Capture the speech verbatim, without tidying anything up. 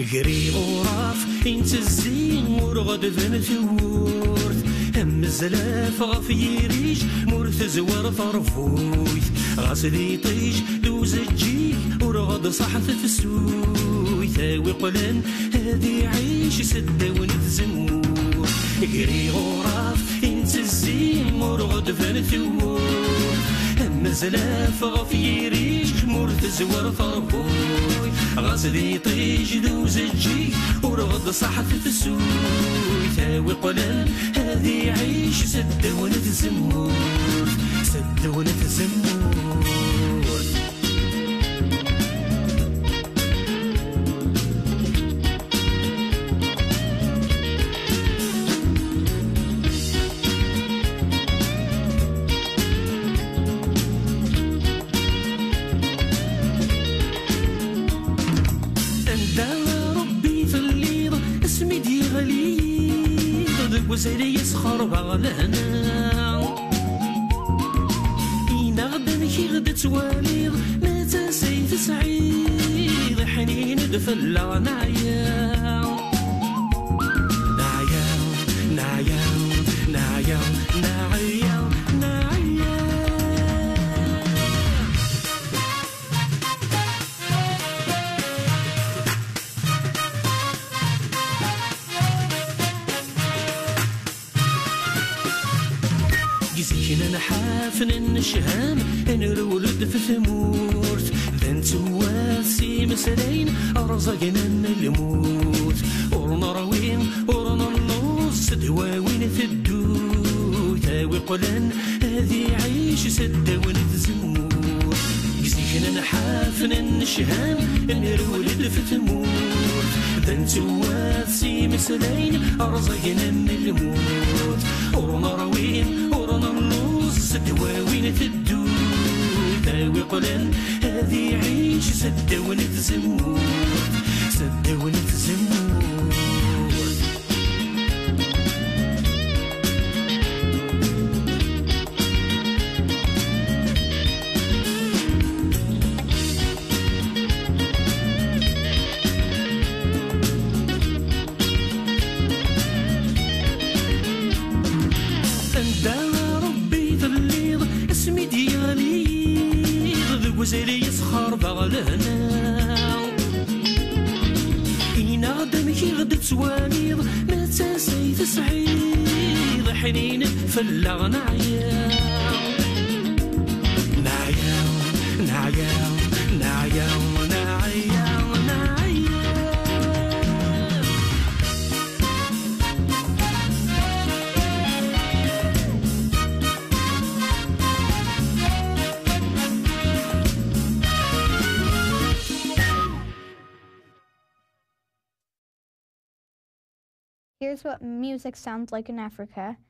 قري غراف انت الزين ورغد ذن ثورث هم الزلاف غف يريج مرث زوار طرفوث غاسدي طيج دوز الجيك ورغد صحث في السوي ثاوي قلن هذي عيش سدة ونتزمور قري غراف انت الزين ورغد ذن ثورث هم الزلاف غف يريج مرث زوار طرفوث غاسدي طيج دوز الجيك ورغد صحث في السوي ثاوي قلن هذي عيش سدة ونتزمور سدة ونتزمور وزري يسخر بغلنا إنا غدا كي غدا تواليض ما تسيت سعيد حنين دفلا نعيا نعيا نعيا نعيا نعيا نعيا جزينا نحافن النشهام نرولد في ثمورت ذن تواسي مسلين أرزقنا الموت ورنا روين ورنا النص دواوين في الدود تاوي قلن هذي عيش سدة ونتزمور جزينا نحافن النشهام نرولد في ثمورت ذن تواسي مسلين أرزقنا الموت ورنا روين ورنا النص دواوين في الدود تاوي قلن هذي عيش سدة ونتزمور سدة ونتزمور وزري يسخر بغلنا إنا غدا كي غدا تواليض ما تسيت سعيد حنين فلا نعيا نعيا نعيا نعيا نعيا نعيا Here's what music sounds like in Africa.